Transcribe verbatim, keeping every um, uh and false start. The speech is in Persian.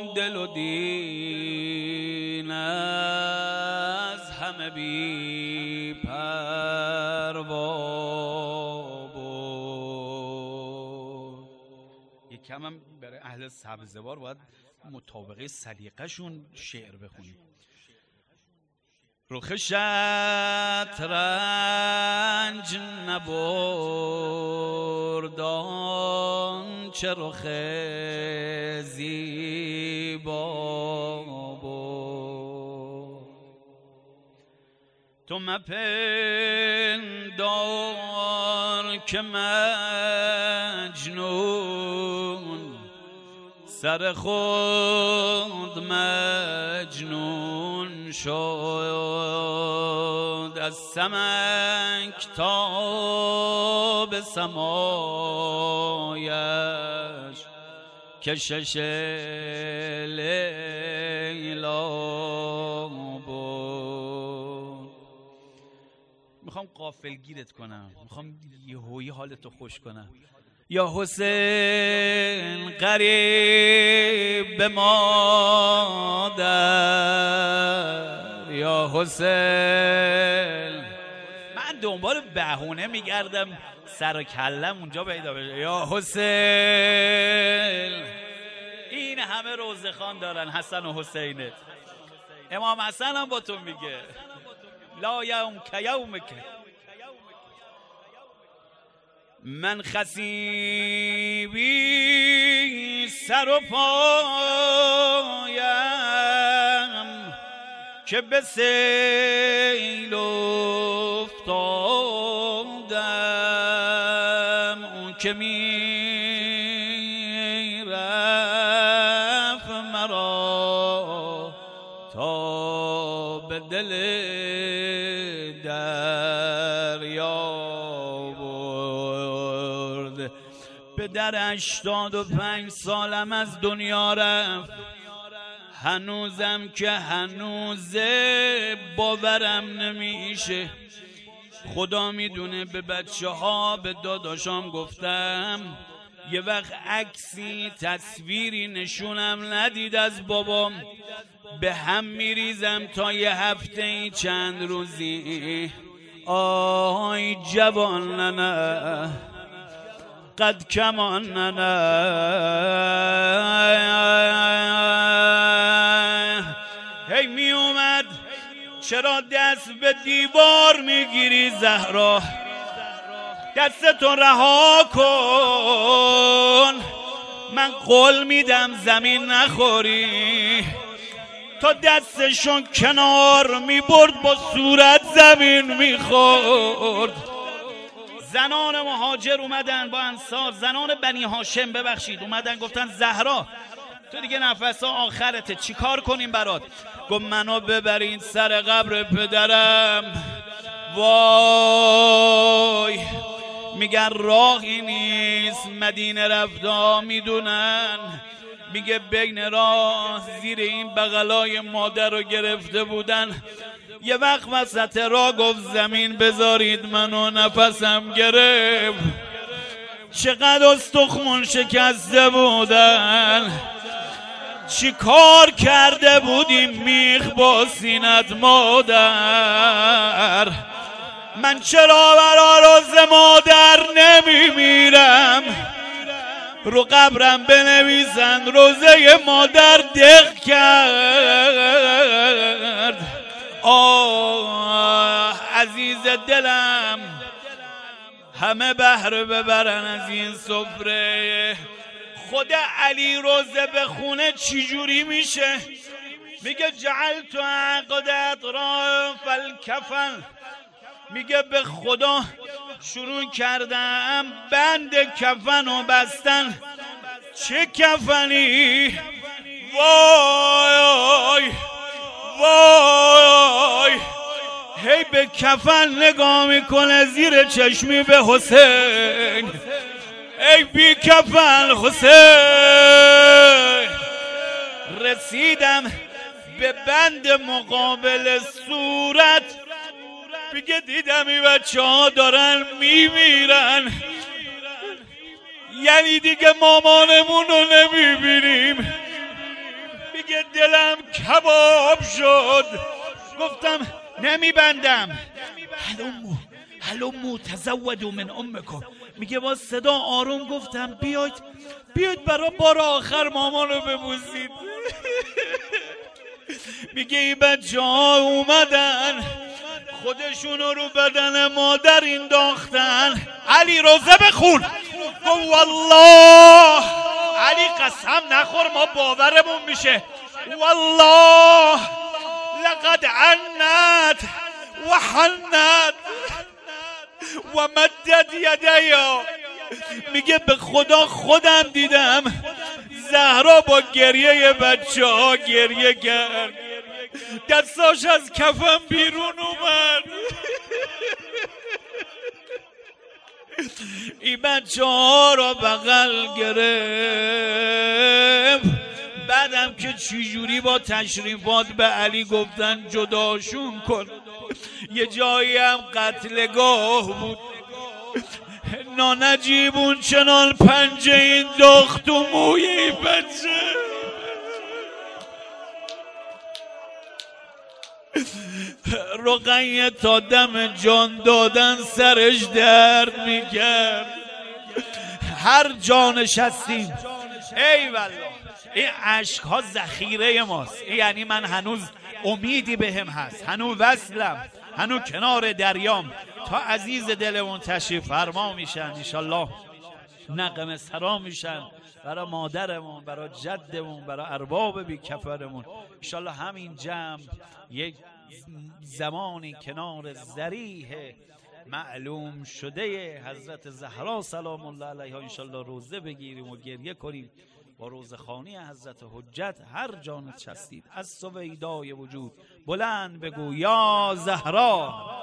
دل و دین از همه بی پروا بود. یکم هم برای اهل سبزوار باید مطابقه سلیقه‌شون شعر بخونیم. رخ شطرنج نبرد آنچه رخ زیبا بود. تو مپندار که مجنون سر خود مجنون شد، از سمک تا به سمایش کشش لیلا بود. میخوام غافلگیرت کنم، میخوام یهویی حالتو خوش کنم. یا حسین قریب مادر، یا حسین. من دنبال بهونه میگردم سر و کلم اونجا پیدا بشه. یا حسین. این همه روزخوان دارن حسن و حسینت. امام حسن هم با تو میگه لا یوم که یومک. من خسیبی سر و پایم که به سیل افتادم، اون که می رفت مرا تا به دل دریا به در هشتاد و پنج سالم از دنیا رفت. هنوزم که هنوزه باورم نمیشه. خدا میدونه به بچه ها به داداشام گفتم یه وقت عکسی تصویری نشونم ندید از بابام، به هم میریزم تا یه هفته چند روزی. آی جوان نه قد کمان نه هی می اومد چرا دست به دیوار میگیری زهرا؟ دستتو رها کن، من قول میدم زمین نخوری. تا دستشون کنار میبرد با صورت زمین میخورد. زنان مهاجر اومدن با انصار، زنان بنی هاشم ببخشید اومدن گفتن زهرا تو دیگه نفس آخرته، چی کار کنیم برات؟ گفت منو ببرین سر قبر پدرم. وای میگن راهی نیست مدینه رفتا میدونن. میگه بین راه زیر این بغلای مادر رو گرفته بودن. یه وقت وسط راه گفت زمین بذارید منو، نفسم گرفت. چقدر استخون شکسته بودن، چی کار کرده بودیم میخ با سینت مادر. من چرا برا روز مادر نمیمیرم؟ رو قبرم بنویسن روزه مادر دق کرد. آه عزیز دلم، همه بهره ببرن از این سفره. خود علی روزه بخونه چی جوری میشه؟ میگه جعلت عقد اطراف الکفن، میگه به خدا شروع کردم بند کفن و بستن. چه کفنی؟ وای وای هی به کفن نگاه میکنه زیر چشمی به حسین. ای بی کفن حسین. رسیدم به بند مقابل صورت، میگه دیدم این بچه ها دارن میمیرن، یعنی دیگه مامانمون رو نمیبینیم. کباب شد. گفتم نمیبندم. هلومو هلومو تزودوا من امکم. میگه با صدا آروم گفتم بیاید بیاید برای بار آخر مامانو ببوسید. میگه این بچه ها اومدن خودشونو رو بدن مادر انداختن. علی روزه بخون. گو والله علی قسم نخور ما باورمون میشه. والله لقد عنت و حنت و مدد یدیا. میگه به خدا خودم دیدم زهرا با گریه بچه ها گریه کرد، دستاش از کفم بیرون اومد. این بچه ها را بغل گرفت. بعدم که چجوری با تشریفات به علی گفتن جداشون کن. یه جایی هم قتلگاه بود. نانجیبون چنان پنجه این داخت و موی این بچه. رقیه تا دم جان دادن سرش درد میکرد. هر جا نشستیم ای والله این عشق ها ذخیره ماست. یعنی من هنوز امیدی بهم هست، هنوز وصلم، هنوز کنار دریام. تا عزیز دلمون تشریف فرما میشن انشالله نغمه سرا میشن برای مادرمون، برای جدمون، برای ارباب بی کفرمون. انشالله همین جمع یک زمانی کنار ذریح معلوم شده حضرت زهرا سلام الله علیها انشالله روزه بگیریم و گریه کنیم با روزخوانی حضرت حجت. هر جا نشستید از سویدای وجود بلند بگو یا زهرا